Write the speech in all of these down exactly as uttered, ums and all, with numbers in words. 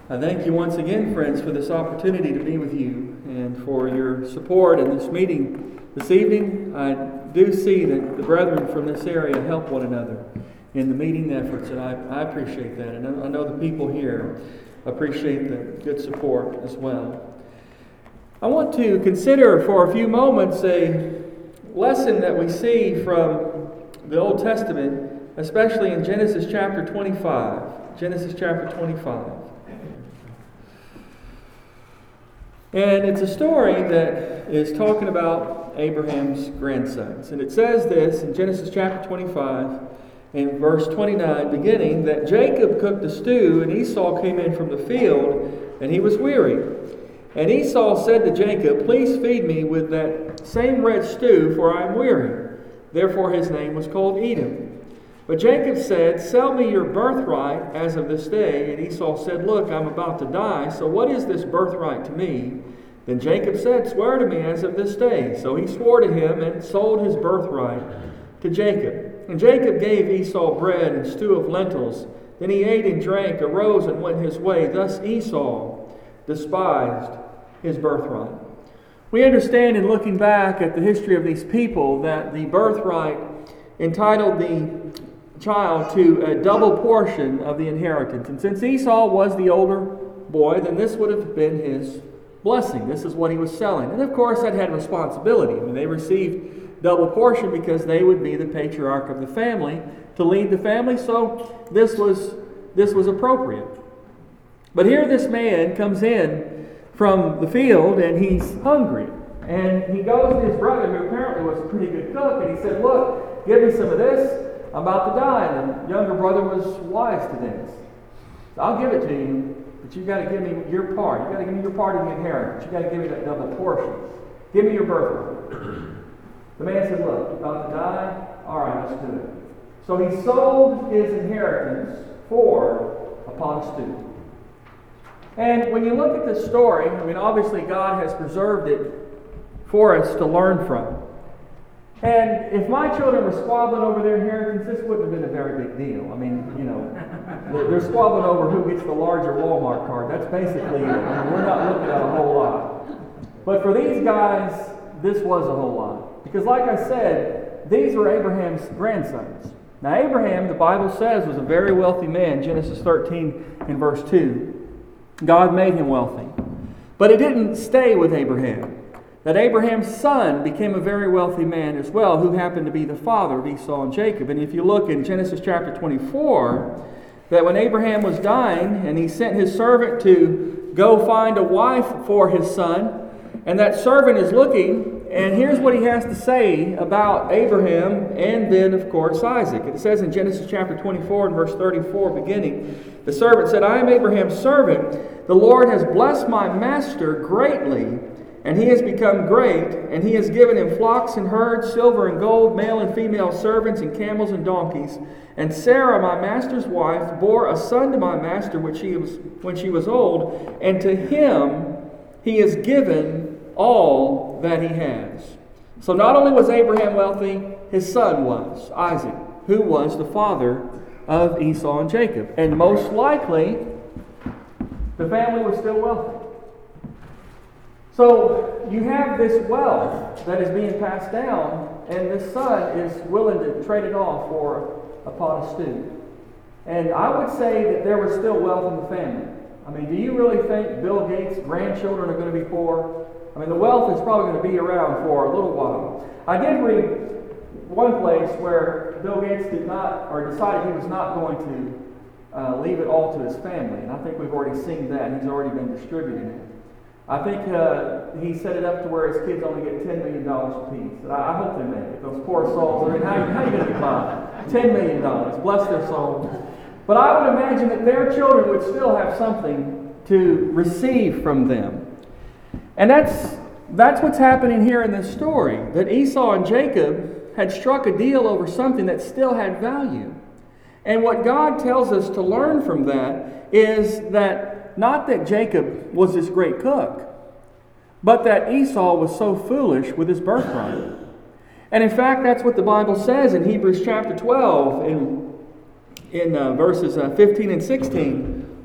I thank you once again, friends, for this opportunity to be with you and for your support in this meeting this evening. I do see that the brethren from this area help one another in the meeting efforts, and I, I appreciate that. And I know the people here appreciate the good support as well. I want to consider for a few moments a lesson that we see from the Old Testament, especially in Genesis chapter twenty-five. Genesis chapter twenty-five. And it's a story that is talking about Abraham's grandsons. And it says this in Genesis chapter twenty-five, in verse twenty-nine, beginning, that Jacob cooked a stew, and Esau came in from the field, and he was weary. And Esau said to Jacob, "Please feed me with that same red stew, for I am weary." Therefore his name was called Edom. But Jacob said, "Sell me your birthright as of this day." And Esau said, "Look, I'm about to die, so what is this birthright to me?" Then Jacob said, "Swear to me as of this day." So he swore to him and sold his birthright to Jacob. And Jacob gave Esau bread and stew of lentils. Then he ate and drank, arose and went his way. Thus Esau despised his birthright. We understand in looking back at the history of these people that the birthright entitled the child to a double portion of the inheritance. And since Esau was the older boy, then this would have been his blessing. This is what he was selling. And of course that had responsibility. I mean, they received double portion because they would be the patriarch of the family to lead the family. So this was this was appropriate. But here this man comes in from the field and he's hungry. And he goes to his brother, who apparently was a pretty good cook, and he said, "Look, give me some of this. I'm about to die." And the younger brother was wise to this. "I'll give it to you, but you've got to give me your part. You've got to give me your part of the inheritance. You've got to give me that double portion. Give me your birthright." The man said, "Look, you're about to die? All right, let's do it." So he sold his inheritance for a pot of stew. And when you look at this story, I mean, obviously God has preserved it for us to learn from. And if my children were squabbling over their inheritance, this wouldn't have been a very big deal. I mean, you know, they're squabbling over who gets the larger Walmart card. That's basically it. I mean, we're not looking at a whole lot. But for these guys, this was a whole lot. Because like I said, these were Abraham's grandsons. Now Abraham, the Bible says, was a very wealthy man. Genesis thirteen in verse two. God made him wealthy. But it didn't stay with Abraham. That Abraham's son became a very wealthy man as well, who happened to be the father of Esau and Jacob. And if you look in Genesis chapter twenty-four, that when Abraham was dying and he sent his servant to go find a wife for his son, and that servant is looking, and here's what he has to say about Abraham and then, of course, Isaac. It says in Genesis chapter twenty-four and verse thirty-four beginning, the servant said, "I am Abraham's servant. The Lord has blessed my master greatly, and he has become great, and he has given him flocks and herds, silver and gold, male and female servants, and camels and donkeys. And Sarah, my master's wife, bore a son to my master when she was, when she was old, and to him he has given all that he has." So not only was Abraham wealthy, his son was, Isaac, who was the father of Esau and Jacob. And most likely, the family was still wealthy. So you have this wealth that is being passed down, and this son is willing to trade it off for a pot of stew. And I would say that there was still wealth in the family. I mean, do you really think Bill Gates' grandchildren are going to be poor? I mean, the wealth is probably going to be around for a little while. I did read one place where Bill Gates did not, or decided he was not going to uh, leave it all to his family. And I think we've already seen that. He's already been distributing it. I think uh, he set it up to where his kids only get ten million dollars apiece. And I, I hope they make it. Those poor souls. I mean, how, how are you going to get by? ten million dollars. Bless their souls. But I would imagine that their children would still have something to receive from them. And that's that's what's happening here in this story. That Esau and Jacob had struck a deal over something that still had value. And what God tells us to learn from that is that not that Jacob was this great cook, but that Esau was so foolish with his birthright. And in fact, that's what the Bible says in Hebrews chapter twelve, in, in uh, verses uh, fifteen and sixteen.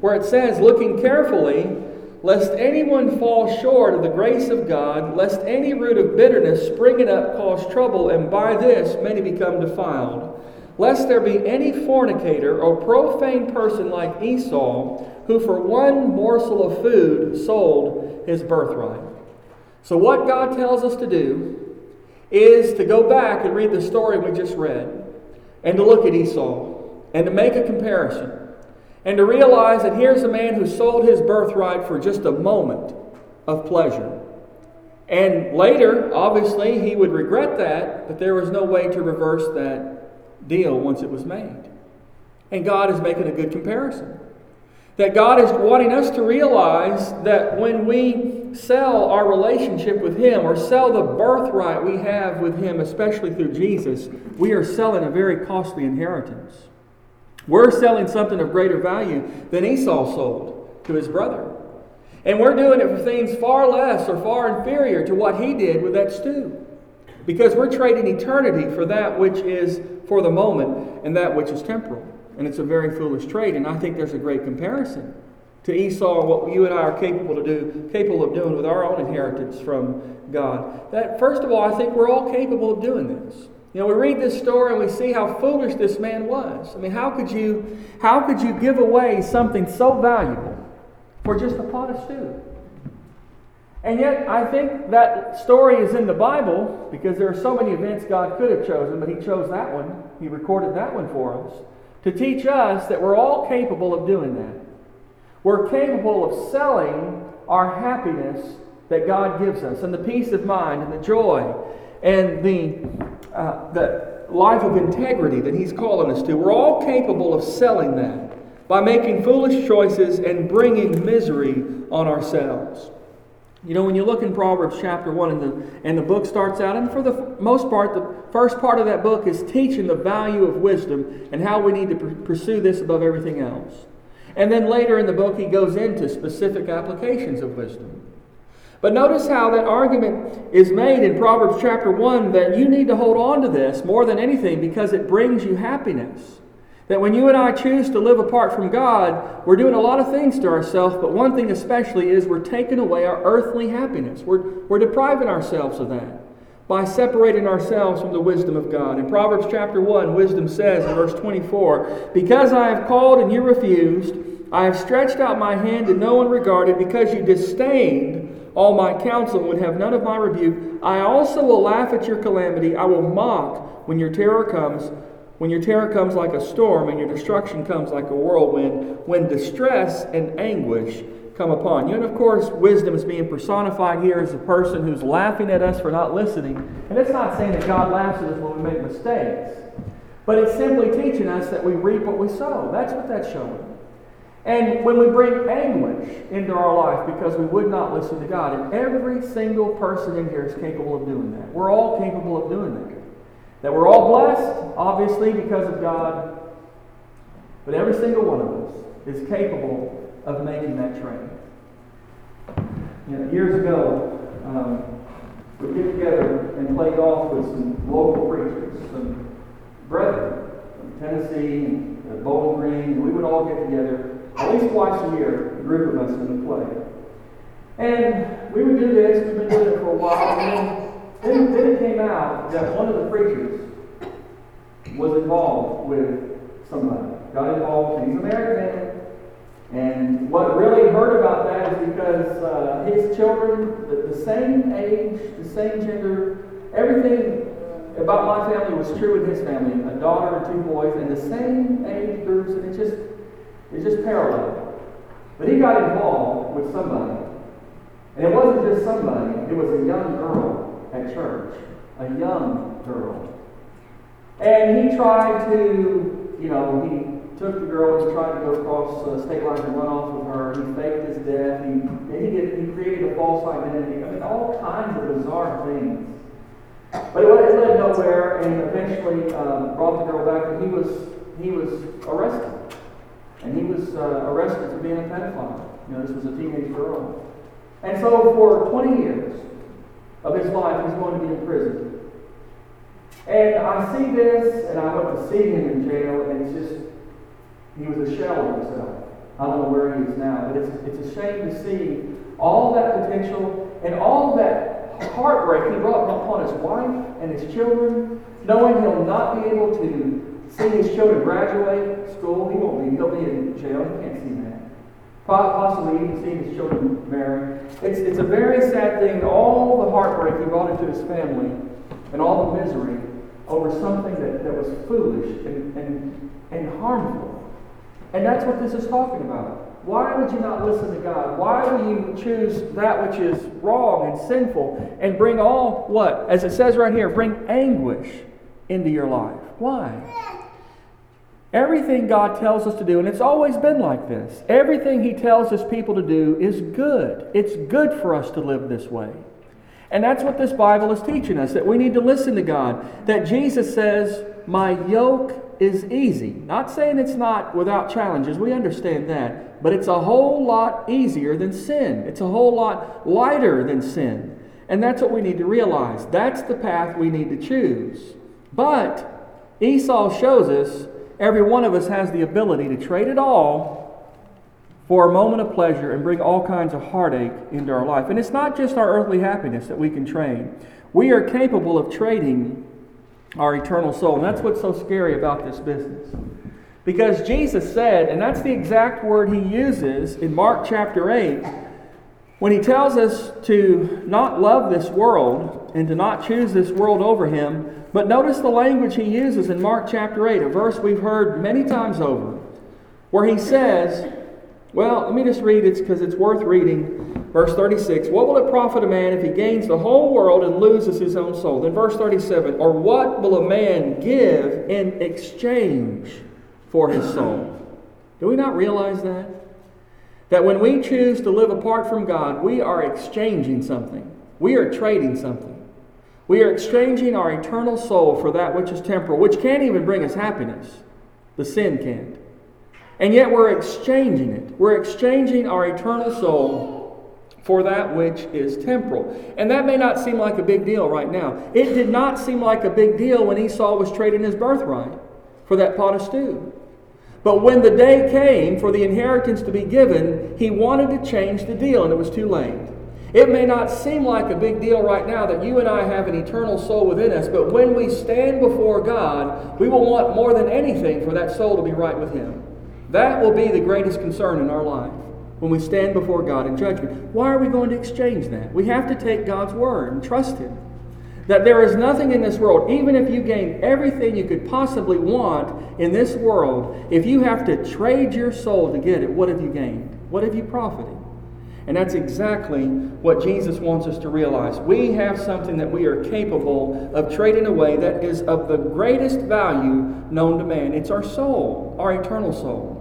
where it says, looking carefully, lest anyone fall short of the grace of God, lest any root of bitterness springing up cause trouble, and by this many become defiled. Lest there be any fornicator or profane person like Esau, who for one morsel of food sold his birthright. So what God tells us to do is to go back and read the story we just read, and to look at Esau, and to make a comparison, and to realize that here's a man who sold his birthright for just a moment of pleasure. And later, obviously, he would regret that, but there was no way to reverse that deal once it was made. And God is making a good comparison. That God is wanting us to realize that when we sell our relationship with Him, or sell the birthright we have with Him, especially through Jesus, we are selling a very costly inheritance. We're selling something of greater value than Esau sold to his brother. And we're doing it for things far less or far inferior to what he did with that stew. Because we're trading eternity for that which is for the moment and that which is temporal. And it's a very foolish trade. And I think there's a great comparison to Esau and what you and I are capable to do, capable of doing with our own inheritance from God. That, first of all, I think we're all capable of doing this. You know, we read this story and we see how foolish this man was. I mean, how could you, how could you give away something so valuable for just a pot of stew? And yet, I think that story is in the Bible because there are so many events God could have chosen, but He chose that one. He recorded that one for us to teach us that we're all capable of doing that. We're capable of selling our happiness that God gives us, and the peace of mind, and the joy, and the uh, the life of integrity that He's calling us to. We're all capable of selling that by making foolish choices and bringing misery on ourselves. You know, when you look in Proverbs chapter one, and the, and the book starts out, and for the most part, the first part of that book is teaching the value of wisdom and how we need to pr- pursue this above everything else. And then later in the book, he goes into specific applications of wisdom. But notice how that argument is made in Proverbs chapter one, that you need to hold on to this more than anything because it brings you happiness. That when you and I choose to live apart from God, we're doing a lot of things to ourselves, but one thing especially is we're taking away our earthly happiness. We're, we're depriving ourselves of that by separating ourselves from the wisdom of God. In Proverbs chapter one, wisdom says in verse twenty-four, "Because I have called and you refused, I have stretched out my hand and no one regarded, because you disdained all my counsel and would have none of my rebuke. I also will laugh at your calamity. I will mock when your terror comes. When your terror comes like a storm and your destruction comes like a whirlwind, when distress and anguish come upon you." And of course, wisdom is being personified here as a person who's laughing at us for not listening. And it's not saying that God laughs at us when we make mistakes, but it's simply teaching us that we reap what we sow. That's what that's showing. And when we bring anguish into our life because we would not listen to God, and every single person in here is capable of doing that. We're all capable of doing that. That we're all blessed, obviously, because of God. But every single one of us is capable of making that trade. You know, years ago, um, we'd get together and play golf with some local preachers, some brethren from Tennessee and uh, Bowling Green, and we would all get together at least twice a year, a group of us would play. And we would do this, we've been doing it for a while, and then, then, then it came out that one of the preachers was involved with somebody. Got involved, and he's an American man. And what really hurt about that is because uh, his children, the, the same age, the same gender, everything about my family was true in his family. A daughter and two boys, and the same age groups, and it just It's just parallel. But he got involved with somebody. And it wasn't just somebody, it was a young girl at church. A young girl. And he tried to, you know, he took the girl and tried to go across uh, state lines and run off with her. He faked his death. He, he, did, he created a false identity. I mean, all kinds of bizarre things. But it, it led nowhere, and eventually uh, brought the girl back, and he was, he was arrested. And he was uh, arrested for being a pedophile. You know, this was a teenage girl. And so for twenty years of his life, he's going to be in prison. And I see this, and I went to see him in jail, and it's just, he was a shell of himself. I don't know where he is now, but it's, it's a shame to see all that potential and all that heartbreak he brought upon his wife and his children, knowing he'll not be able to see his children graduate school. He won't be. He'll be in jail. He can't see that. Possibly even seeing his children marry. It's, it's a very sad thing. All the heartbreak he brought into his family and all the misery over something that, that was foolish and, and, and harmful. And that's what this is talking about. Why would you not listen to God? Why will you choose that which is wrong and sinful and bring all, what? As it says right here, bring anguish into your life. Why? Everything God tells us to do, and it's always been like this, everything He tells His people to do is good. It's good for us to live this way. And that's what this Bible is teaching us, that we need to listen to God. That Jesus says, my yoke is easy. Not saying it's not without challenges. We understand that. But it's a whole lot easier than sin. It's a whole lot lighter than sin. And that's what we need to realize. That's the path we need to choose. But Esau shows us every one of us has the ability to trade it all for a moment of pleasure and bring all kinds of heartache into our life. And it's not just our earthly happiness that we can trade. We are capable of trading our eternal soul. And that's what's so scary about this business. Because Jesus said, and that's the exact word He uses in Mark chapter eight, when He tells us to not love this world and to not choose this world over Him. But notice the language He uses in Mark chapter eight, a verse we've heard many times over, where He says, well, let me just read it because it's worth reading. Verse thirty-six, what will it profit a man if he gains the whole world and loses his own soul? Then verse thirty-seven, or what will a man give in exchange for his soul? Do we not realize that? That when we choose to live apart from God, we are exchanging something. We are trading something. We are exchanging our eternal soul for that which is temporal, which can't even bring us happiness. The sin can't. And yet we're exchanging it. We're exchanging our eternal soul for that which is temporal. And that may not seem like a big deal right now. It did not seem like a big deal when Esau was trading his birthright for that pot of stew. But when the day came for the inheritance to be given, he wanted to change the deal, and it was too late. It may not seem like a big deal right now that you and I have an eternal soul within us, but when we stand before God, we will want more than anything for that soul to be right with Him. That will be the greatest concern in our life when we stand before God in judgment. Why are we going to exchange that? We have to take God's word and trust Him. That there is nothing in this world, even if you gain everything you could possibly want in this world, if you have to trade your soul to get it, what have you gained? What have you profited? And that's exactly what Jesus wants us to realize. We have something that we are capable of trading away that is of the greatest value known to man. It's our soul, our eternal soul.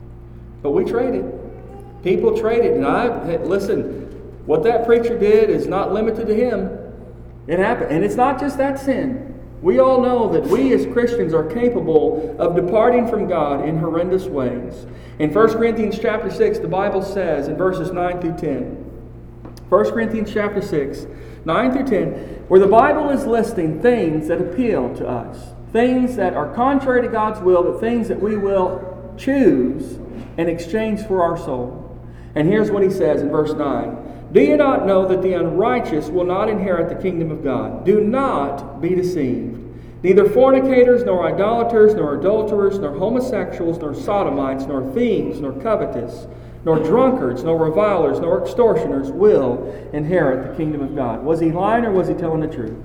But we trade it. People trade it. And I, listen, what that preacher did is not limited to him. It happened. And it's not just that sin. We all know that we as Christians are capable of departing from God in horrendous ways. In First Corinthians chapter six, the Bible says in verses nine through ten, First Corinthians chapter six, nine through ten, where the Bible is listing things that appeal to us, things that are contrary to God's will, but things that we will choose in exchange for our soul. And here's what he says in verse nine. Do you not know that the unrighteous will not inherit the kingdom of God? Do not be deceived. Neither fornicators, nor idolaters, nor adulterers, nor homosexuals, nor sodomites, nor thieves, nor covetous, nor drunkards, nor revilers, nor extortioners will inherit the kingdom of God. Was he lying or was he telling the truth?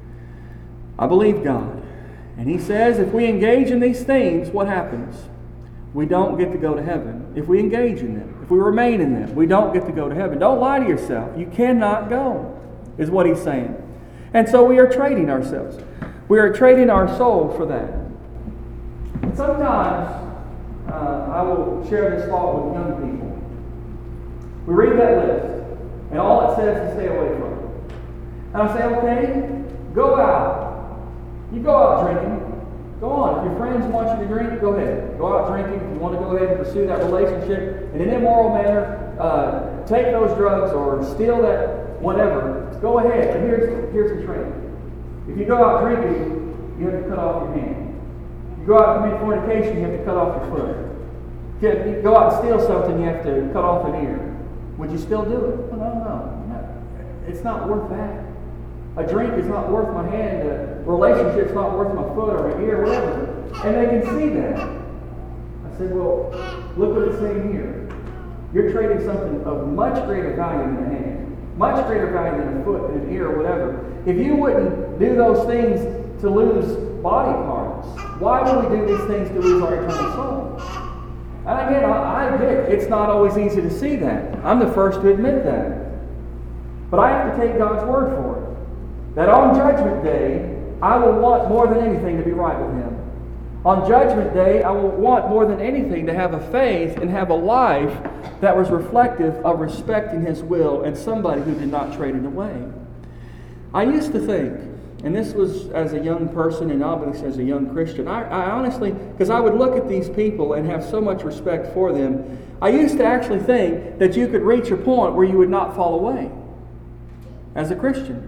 I believe God. And he says if we engage in these things, what happens? We don't get to go to heaven. If we engage in them, if we remain in them, we don't get to go to heaven. Don't lie to yourself. You cannot go, is what he's saying. And so we are trading ourselves. We are trading our soul for that. And sometimes uh, I will share this thought with young people. We read that list, and all it says is stay away from it. And I say, okay, go out. You go out drinking. Go on. If your friends want you to drink, go ahead. Go out drinking. If you want to go ahead and pursue that relationship in an immoral manner, uh, take those drugs or steal that whatever, go ahead. But here's, here's the trick. If you go out drinking, you have to cut off your hand. If you go out and commit fornication, you have to cut off your foot. If you go out and steal something, you have to cut off an ear. Would you still do it? Well, no, no, no. It's not worth that. A drink is not worth my hand. A relationship's not worth my foot or my ear, whatever. And they can see that. I said, well, look what it's saying here. You're trading something of much greater value than a hand, much greater value than a foot, an ear, or whatever. If you wouldn't do those things to lose body parts, why would we do these things to lose our eternal soul? And again, I admit, it's not always easy to see that. I'm the first to admit that. But I have to take God's word for it. That on Judgment Day, I will want more than anything to be right with Him. On Judgment Day, I will want more than anything to have a faith and have a life that was reflective of respecting His will and somebody who did not trade it away. I used to think, and this was as a young person and obviously as a young Christian, I, I honestly, because I would look at these people and have so much respect for them, I used to actually think that you could reach a point where you would not fall away as a Christian.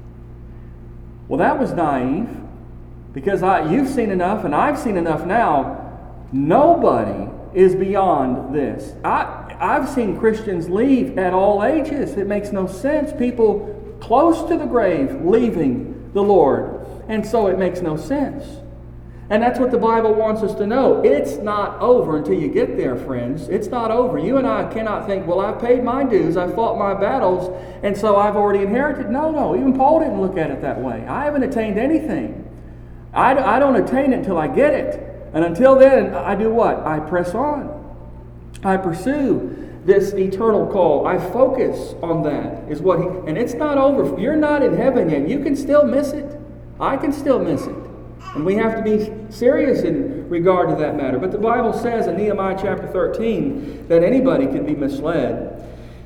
Well, that was naive, because I, you've seen enough and I've seen enough now. Nobody is beyond this. I, I've seen Christians leave at all ages. It makes no sense. People close to the grave leaving the Lord. And so it makes no sense. And that's what the Bible wants us to know. It's not over until you get there, friends. It's not over. You and I cannot think, well, I've paid my dues, I've fought my battles, and so I've already inherited. No, no. Even Paul didn't look at it that way. I haven't attained anything. I, I don't attain it until I get it. And until then, I do what? I press on. I pursue this eternal call. I focus on that. Is what he, and it's not over. You're not in heaven yet. You can still miss it. I can still miss it. And we have to be serious in regard to that matter. But the Bible says in Nehemiah chapter thirteen that anybody can be misled.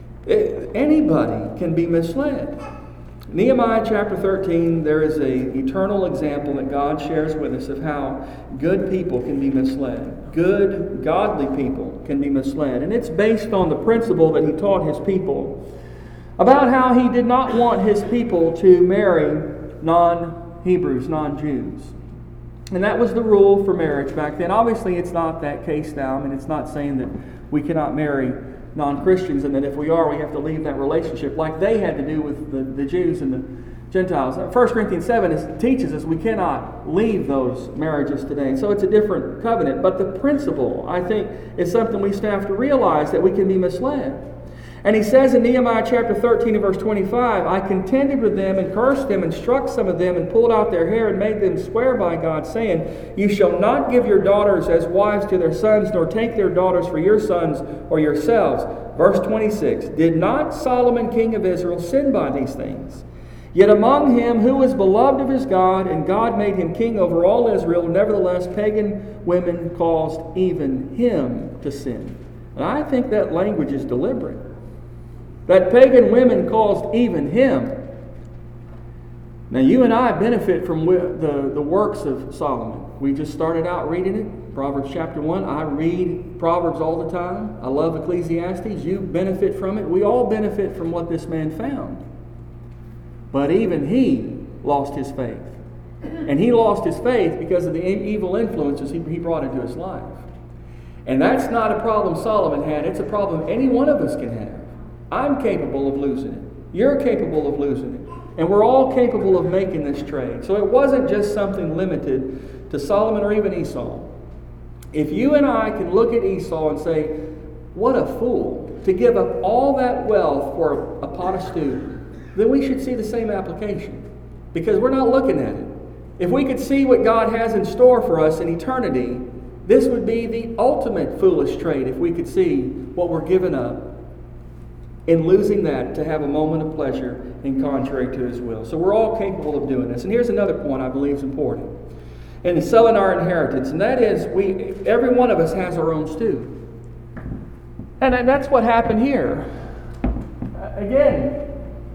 Anybody can be misled. Nehemiah chapter thirteen, there is an eternal example that God shares with us of how good people can be misled. Good, godly people can be misled. And it's based on the principle that He taught His people about how He did not want His people to marry non-Hebrews, non-Jews. And that was the rule for marriage back then. Obviously, it's not that case now. I mean, it's not saying that we cannot marry non-Christians and that if we are, we have to leave that relationship like they had to do with the, the Jews and the Gentiles. First Corinthians seven is, teaches us we cannot leave those marriages today. So it's a different covenant. But the principle, I think, is something we still have to realize, that we can be misled. And he says in Nehemiah chapter thirteen and verse twenty-five, I contended with them and cursed them and struck some of them and pulled out their hair and made them swear by God, saying, you shall not give your daughters as wives to their sons, nor take their daughters for your sons or yourselves. Verse twenty-six, did not Solomon king of Israel sin by these things? Yet among him who was beloved of his God, and God made him king over all Israel, nevertheless pagan women caused even him to sin. And I think that language is deliberate. That pagan women caused even him. Now you and I benefit from the, the works of Solomon. We just started out reading it. Proverbs chapter one. I read Proverbs all the time. I love Ecclesiastes. You benefit from it. We all benefit from what this man found. But even he lost his faith. And he lost his faith because of the evil influences he, he brought into his life. And that's not a problem Solomon had. It's a problem any one of us can have. I'm capable of losing it. You're capable of losing it. And we're all capable of making this trade. So it wasn't just something limited to Solomon or even Esau. If you and I can look at Esau and say, what a fool to give up all that wealth for a pot of stew, then we should see the same application. Because we're not looking at it. If we could see what God has in store for us in eternity, this would be the ultimate foolish trade if we could see what we're giving up in losing that to have a moment of pleasure in contrary to His will. So we're all capable of doing this. And here's another point I believe is important. In selling our inheritance, and that is, we every one of us has our own stew. And that's what happened here. Again,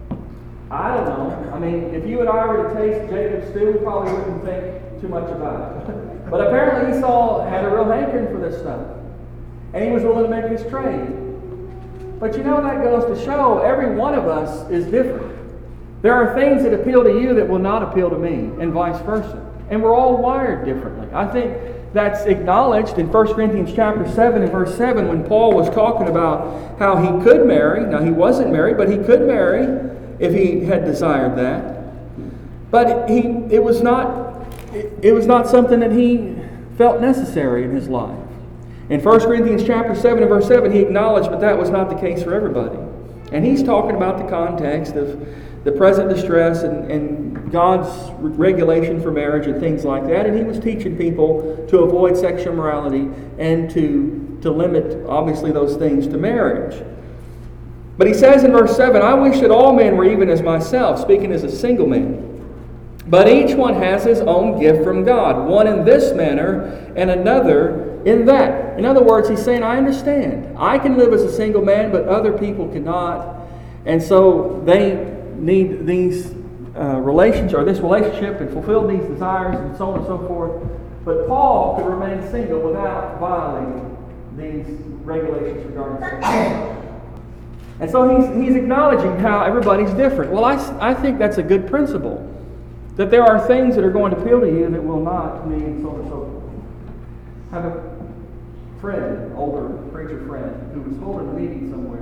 I don't know. I mean, if you and I were to taste Jacob's stew, we probably wouldn't think too much about it. But apparently Esau had a real hankering for this stuff. And he was willing to make this trade. But you know, that goes to show every one of us is different. There are things that appeal to you that will not appeal to me, and vice versa. And we're all wired differently. I think that's acknowledged in First Corinthians chapter seven and verse seven when Paul was talking about how he could marry. Now, he wasn't married, but he could marry if he had desired that. But he, it was not, it was not something that he felt necessary in his life. In First Corinthians chapter seven and verse seven, he acknowledged, but that was not the case for everybody. And he's talking about the context of the present distress and, and God's regulation for marriage and things like that. And he was teaching people to avoid sexual immorality and to, to limit, obviously, those things to marriage. But he says in verse seven, I wish that all men were even as myself, speaking as a single man. But each one has his own gift from God, one in this manner and another in that. In other words, he's saying, I understand. I can live as a single man, but other people cannot. And so they need these uh, relations or this relationship and fulfill these desires and so on and so forth. But Paul could remain single without violating these regulations regarding sex. And so he's, he's acknowledging how everybody's different. Well, I, I think that's a good principle. That there are things that are going to appeal to you that will not to me, and so on and so forth. I have a friend, an older preacher friend, who was holding a meeting somewhere.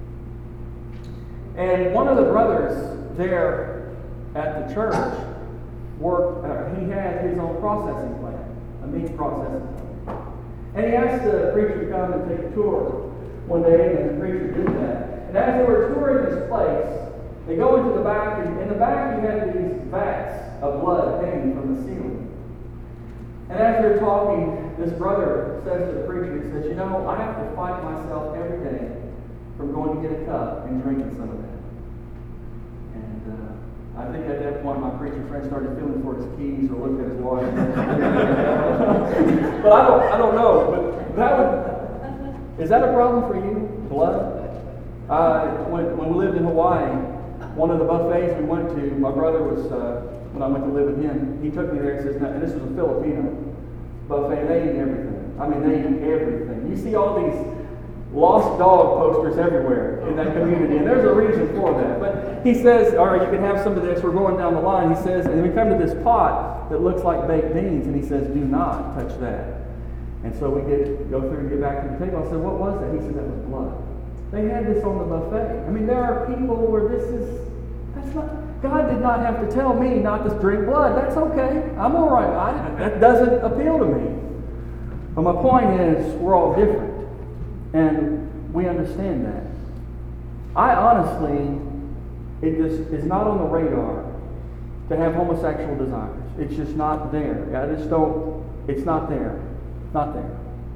And one of the brothers there at the church worked, uh, he had his own processing plant, a meat processing plant. And he asked the preacher to come and take a tour one day, and the preacher did that. And as they were touring this place, they go into the back, and in the back you had these vats of blood hanging from the ceiling. And as they're talking, this brother says to the preacher, he says, you know, I have to fight myself every day from going to get a cup and drinking some of that. And uh, I think at that point my preacher friend started feeling for his keys or looked at his watch. But I don't, I don't know. But that would, is that a problem for you? Blood? Uh, when, when we lived in Hawaii, one of the buffets we went to, my brother was, uh, when I went to live with him, he took me there and says, and this was a Filipino buffet, they eat everything. I mean, they eat everything. You see all these lost dog posters everywhere in that community, and there's a reason for that. But he says, all right, you can have some of this, we're going down the line. He says, and then we come to this pot that looks like baked beans, and he says, do not touch that. And so we get go through and get back to the table. I said, what was that? He said, that was blood. They had this on the buffet. I mean, there are people where this is, that's not, God did not have to tell me not to drink blood. That's okay. I'm all right. I, that doesn't appeal to me. But my point is, we're all different. And we understand that. I honestly, it just is not on the radar to have homosexual desires. It's just not there. I just don't, it's not there. Not there.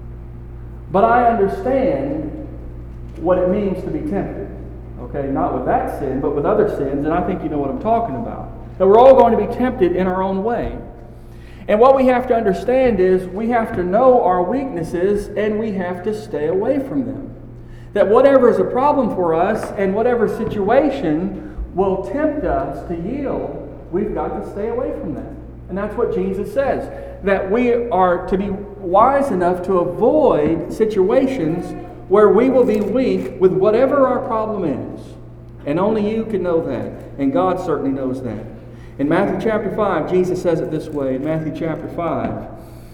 But I understand what it means to be tempted. Okay, not with that sin, but with other sins, and I think you know what I'm talking about. That we're all going to be tempted in our own way. And what we have to understand is we have to know our weaknesses and we have to stay away from them. That whatever is a problem for us and whatever situation will tempt us to yield, we've got to stay away from that. And that's what Jesus says. That we are to be wise enough to avoid situations where we will be weak with whatever our problem is. And only you can know that. And God certainly knows that. In Matthew chapter five, Jesus says it this way, in Matthew chapter five,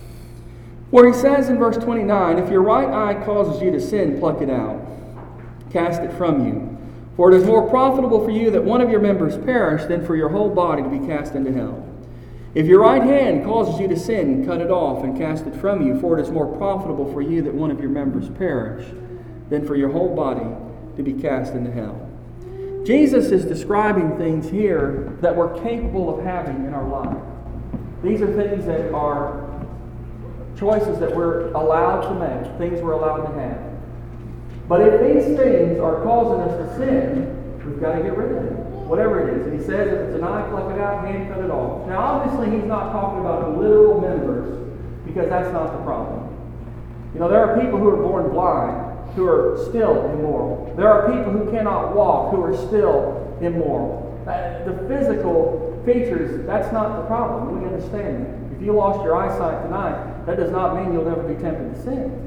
where he says in verse twenty-nine, if your right eye causes you to sin, pluck it out. Cast it from you. For it is more profitable for you that one of your members perish than for your whole body to be cast into hell. If your right hand causes you to sin, cut it off and cast it from you, for it is more profitable for you that one of your members perish than for your whole body to be cast into hell. Jesus is describing things here that we're capable of having in our life. These are things that are choices that we're allowed to make, things we're allowed to have. But if these things are causing us to sin, we've got to get rid of them. Whatever it is. And he says if it's an eye, pluck it out, hand, cut it off. Now obviously he's not talking about literal members, because that's not the problem. You know, there are people who are born blind who are still immoral. There are people who cannot walk who are still immoral. The physical features, that's not the problem. We understand that. If you lost your eyesight tonight, that does not mean you'll never be tempted to sin.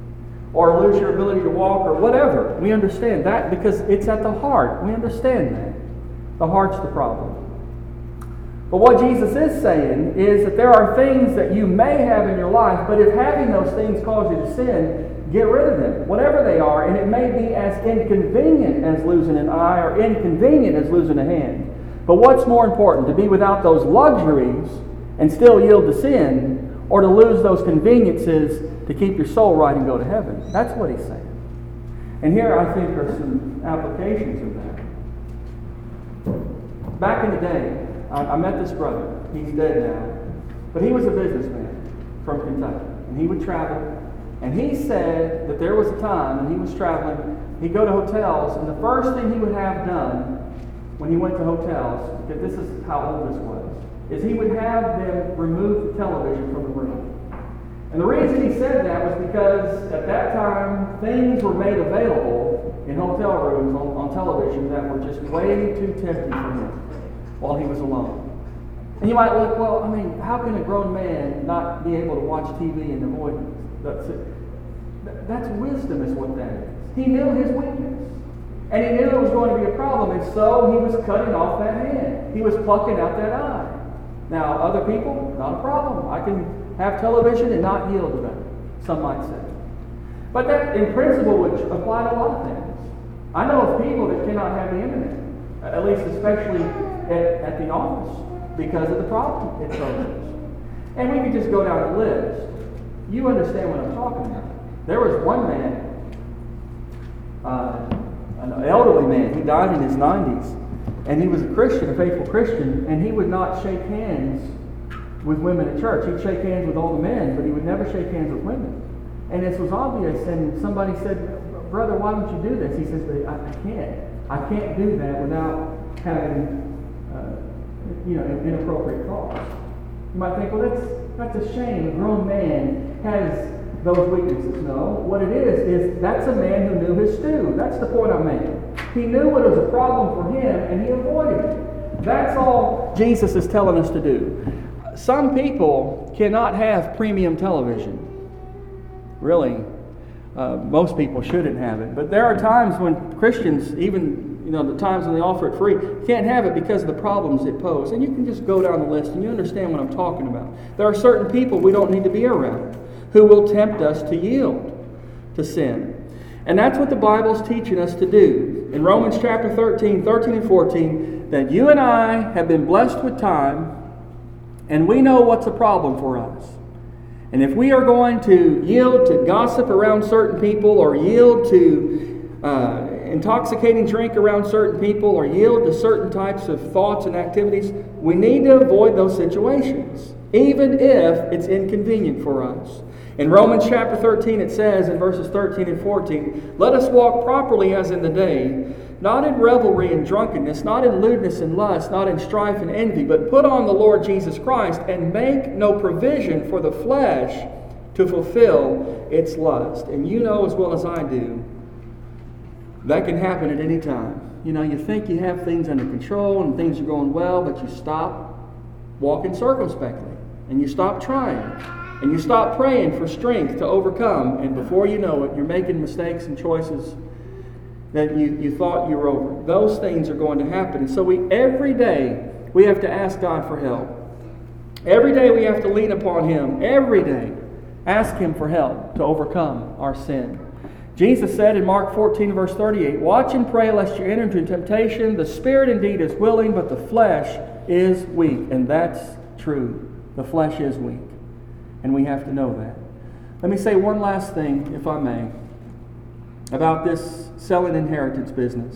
Or lose your ability to walk or whatever. We understand that because it's at the heart. We understand that. The heart's the problem. But what Jesus is saying is that there are things that you may have in your life, but if having those things cause you to sin, get rid of them, whatever they are, and it may be as inconvenient as losing an eye or inconvenient as losing a hand. But what's more important, to be without those luxuries and still yield to sin, or to lose those conveniences to keep your soul right and go to heaven? That's what he's saying. And here I think are some applications of that. Back in the day, I, I met this brother. He's dead now. But he was a businessman from Kentucky. And he would travel. And he said that there was a time when he was traveling, he'd go to hotels, and the first thing he would have done when he went to hotels, because this is how old this was, is he would have them remove the television from the room. And the reason he said that was because at that time, things were made available in hotel rooms on, on television that were just way too tempting for him while he was alone. And you might look, well, I mean, how can a grown man not be able to watch T V and avoid it? That's it. That's wisdom is what that is. He knew his weakness. And he knew it was going to be a problem, and so he was cutting off that hand. He was plucking out that eye. Now, other people, not a problem. I can have television and not yield to them, some might say. But that, in principle, would apply to a lot of things. I know of people that cannot have the internet, at least especially at, at the office, because of the problem it poses. And we could just go down the list. You understand what I'm talking about. There was one man, uh, an elderly man, he died in his nineties, and he was a Christian, a faithful Christian, and he would not shake hands with women at church. He'd shake hands with all the men, but he would never shake hands with women. And this was obvious, and somebody said, "Brother, why don't you do this?" He says, I, I can't. I can't do that without having uh, you know, inappropriate thoughts. You might think, well, that's, that's a shame. A grown man has those weaknesses. No, what it is, is that's a man who knew his stew. That's the point I'm making. He knew what was a problem for him, and he avoided it. That's all Jesus is telling us to do. Some people cannot have premium television. Really, uh, most people shouldn't have it. But there are times when Christians, even you know, the times when they offer it free, can't have it because of the problems it poses. And you can just go down the list and you understand what I'm talking about. There are certain people we don't need to be around who will tempt us to yield to sin. And that's what the Bible's teaching us to do. In Romans chapter thirteen, thirteen and fourteen, that you and I have been blessed with time, and we know what's a problem for us. And if we are going to yield to gossip around certain people, or yield to uh, intoxicating drink around certain people, or yield to certain types of thoughts and activities, we need to avoid those situations, even if it's inconvenient for us. In Romans chapter thirteen, it says in verses thirteen and fourteen, "Let us walk properly as in the day, not in revelry and drunkenness, not in lewdness and lust, not in strife and envy, but put on the Lord Jesus Christ, and make no provision for the flesh to fulfill its lust." And you know as well as I do, that can happen at any time. You know, you think you have things under control and things are going well, but you stop walking circumspectly, and you stop trying, and you stop praying for strength to overcome, and before you know it, you're making mistakes and choices that you, you thought you were over. Those things are going to happen. And so we every day we have to ask God for help. Every day we have to lean upon Him. Every day ask Him for help to overcome our sin. Jesus said in Mark fourteen, verse thirty-eight, "Watch and pray lest you enter into temptation. The spirit indeed is willing, but the flesh is weak." And that's true. The flesh is weak. And we have to know that. Let me say one last thing, if I may, about this selling inheritance business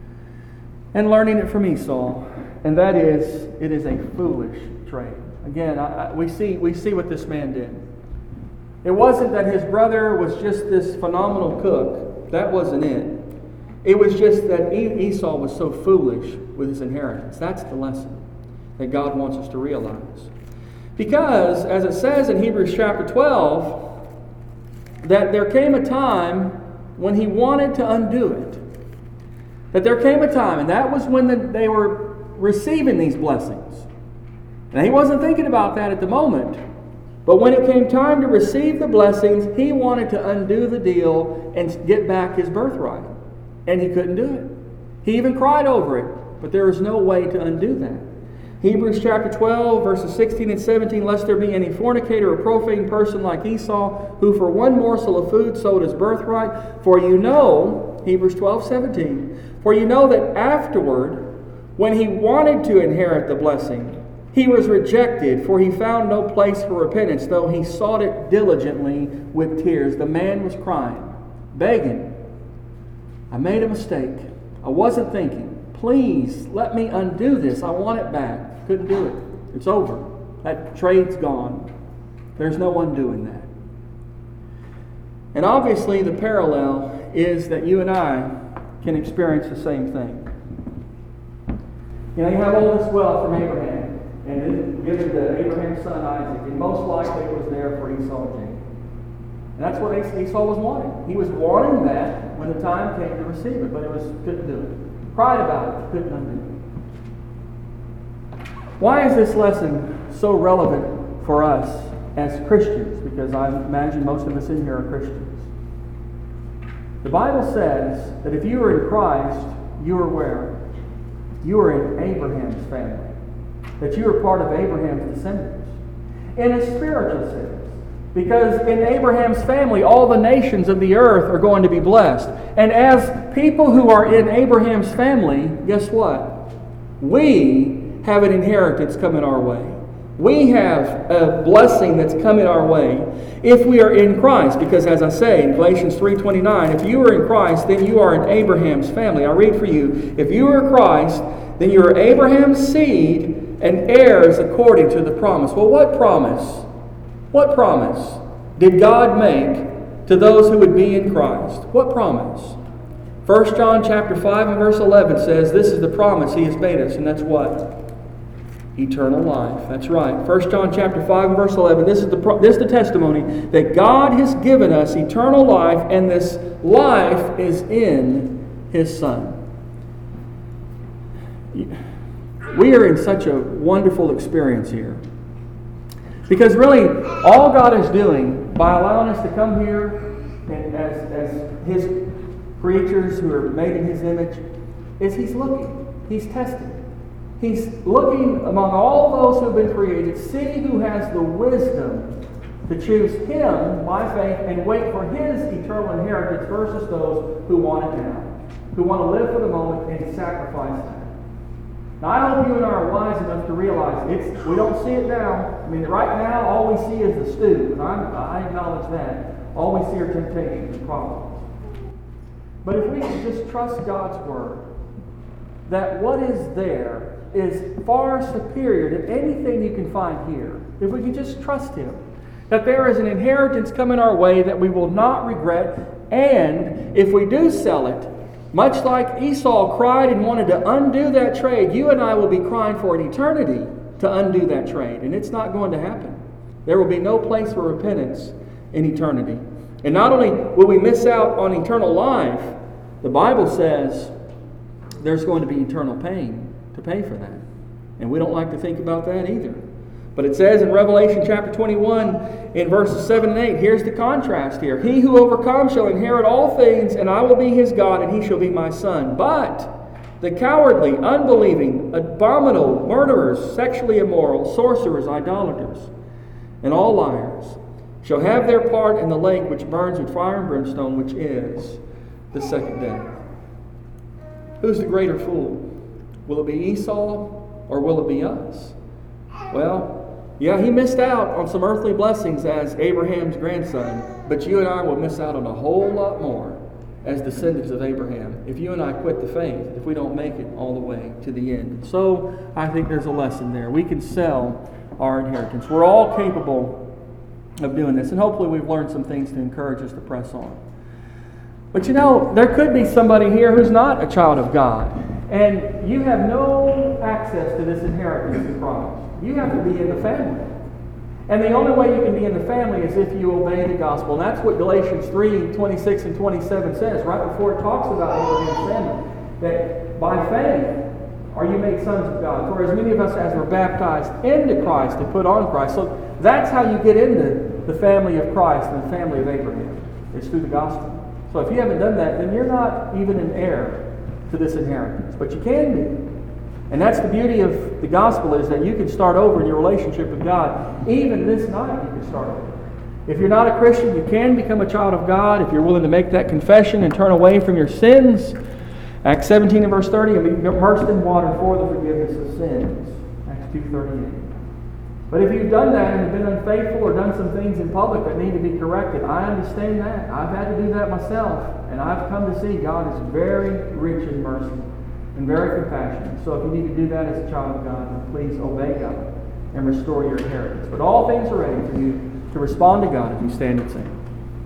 and learning it from Esau, and that is, it is a foolish trade. Again, I, I, we see we see what this man did. It wasn't that his brother was just this phenomenal cook. That wasn't it. It was just that Esau was so foolish with his inheritance. That's the lesson that God wants us to realize. Because, as it says in Hebrews chapter twelve, that there came a time when he wanted to undo it. That there came a time, and that was when the, they were receiving these blessings. And he wasn't thinking about that at the moment. But when it came time to receive the blessings, he wanted to undo the deal and get back his birthright. And he couldn't do it. He even cried over it, but there was no way to undo that. Hebrews chapter twelve, verses sixteen and seventeen, lest there be any fornicator or profane person like Esau, who for one morsel of food sold his birthright. For you know, Hebrews twelve, seventeen, for you know that afterward, when he wanted to inherit the blessing, he was rejected, for he found no place for repentance, though he sought it diligently with tears. The man was crying, begging, I made a mistake. I wasn't thinking. Please, let me undo this. I want it back. Couldn't do it. It's over. That trade's gone. There's no undoing that. And obviously the parallel is that you and I can experience the same thing. You know, you have all this wealth from Abraham, and then given to Abraham's son Isaac, and most likely it was there for Esau and Jacob. And that's what Esau was wanting. He was wanting that when the time came to receive it, but it was couldn't do it. Cried about it, couldn't undo it. Why is this lesson so relevant for us as Christians? Because I imagine most of us in here are Christians. The Bible says that if you are in Christ, you are where? You are in Abraham's family. That you are part of Abraham's descendants. In a spiritual sense. Because in Abraham's family, all the nations of the earth are going to be blessed. And as people who are in Abraham's family, guess what? We have an inheritance coming our way. We have a blessing that's coming our way if we are in Christ. Because as I say in Galatians three twenty-nine, if you are in Christ, then you are in Abraham's family. I read for you, if you are Christ, then you are Abraham's seed and heirs according to the promise. Well, what promise? What promise did God make to those who would be in Christ? What promise? First John chapter five and verse eleven says, this is the promise He has made us, and that's what? Eternal life. That's right. First John chapter five and verse eleven. This is the pro- this is the testimony that God has given us eternal life, and this life is in His Son. We are in such a wonderful experience here. Because really, all God is doing by allowing us to come here and as, as His creatures who are made in His image is He's looking. He's testing. He's looking among all those who have been created, see who has the wisdom to choose Him by faith and wait for His eternal inheritance versus those who want it now, who want to live for the moment and sacrifice that. Now, I hope you and I are wise enough to realize it's, we don't see it now. I mean, right now, all we see is the stew, and I'm, I acknowledge that. All we see are temptations and problems. But if we can just trust God's Word, that what is there is far superior to anything you can find here. If we can just trust Him, that there is an inheritance coming our way that we will not regret, and if we do sell it, much like Esau cried and wanted to undo that trade, you and I will be crying for an eternity to undo that trade. And it's not going to happen. There will be no place for repentance in eternity. And not only will we miss out on eternal life, the Bible says there's going to be eternal pain to pay for that. And we don't like to think about that either. But it says in Revelation chapter twenty-one, in verses seven and eight, here's the contrast here. He who overcomes shall inherit all things, and I will be his God, and he shall be my son. But the cowardly, unbelieving, abominable, murderers, sexually immoral, sorcerers, idolaters, and all liars shall have their part in the lake which burns with fire and brimstone, which is the second death. Who's the greater fool? Will it be Esau or will it be us? Well, yeah, he missed out on some earthly blessings as Abraham's grandson, but you and I will miss out on a whole lot more as descendants of Abraham if you and I quit the faith, if we don't make it all the way to the end. So I think there's a lesson there. We can sell our inheritance. We're all capable of doing this, and hopefully we've learned some things to encourage us to press on. But you know, there could be somebody here who's not a child of God, and you have no access to this inheritance in Christ. You have to be in the family. And the only way you can be in the family is if you obey the gospel. And that's what Galatians three, twenty-six and twenty-seven says, right before it talks about Abraham's family. That by faith are you made sons of God. For as many of us as were baptized into Christ to put on Christ. So that's how you get into the family of Christ and the family of Abraham. It's through the gospel. So if you haven't done that, then you're not even an heir to this inheritance. But you can be. And that's the beauty of the gospel, is that you can start over in your relationship with God. Even this night you can start over. If you're not a Christian, you can become a child of God if you're willing to make that confession and turn away from your sins. Acts seventeen and verse thirty, and be immersed in water for the forgiveness of sins. Acts two thirty-eight. But if you've done that and have been unfaithful or done some things in public that need to be corrected, I understand that. I've had to do that myself. And I've come to see God is very rich in mercy and very compassionate. So if you need to do that as a child of God, then please obey God and restore your inheritance. But all things are ready for you to respond to God if you stand and sing.